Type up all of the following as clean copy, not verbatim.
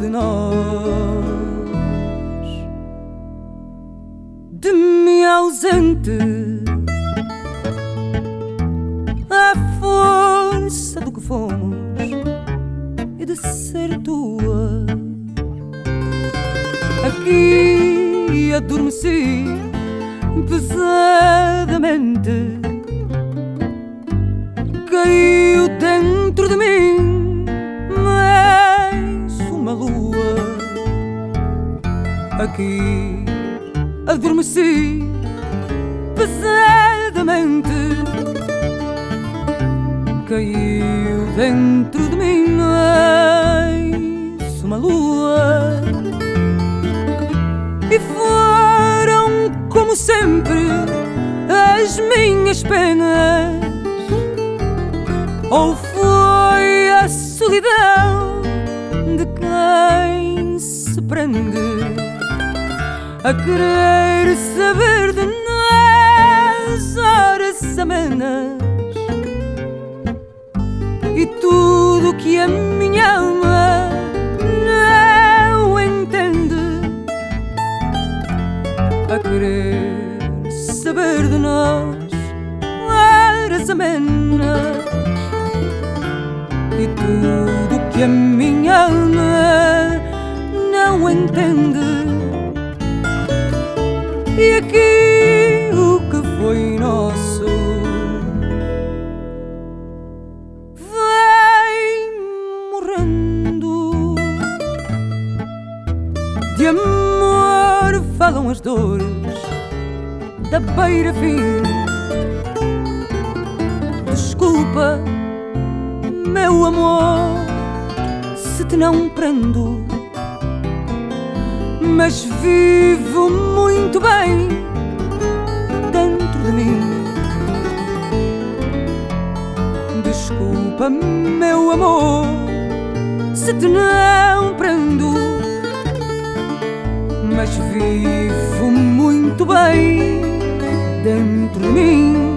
de nós, de mim ausente, à força do que fomos e de ser tua. Aqui adormeci pesadamente, caiu dentro de mim mais uma lua. Aqui adormeci pesadamente, caiu dentro de mim mais uma lua. E foram, como sempre, as minhas penas, ou foi a solidão de quem se prende a querer saber de nós horas amenas, e tudo que a minha alma não entende, a querer saber de nós horas amenas, e tudo que a minha alma não entende. E aqui o que foi nosso vai morrendo. De amor falam as dores da beira-fim. Desculpa, meu amor, se te não prendo, mas vivo muito bem dentro de mim. Desculpa, meu amor, se te não prendo, mas vivo muito bem dentro de mim.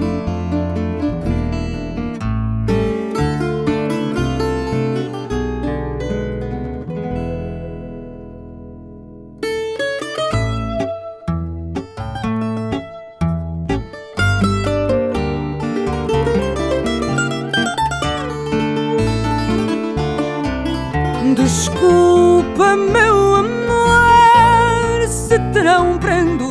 Desculpa, meu amor, se te não prendo,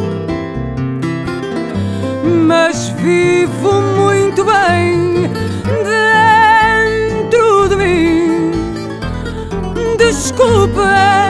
mas vivo muito bem dentro de mim. Desculpa,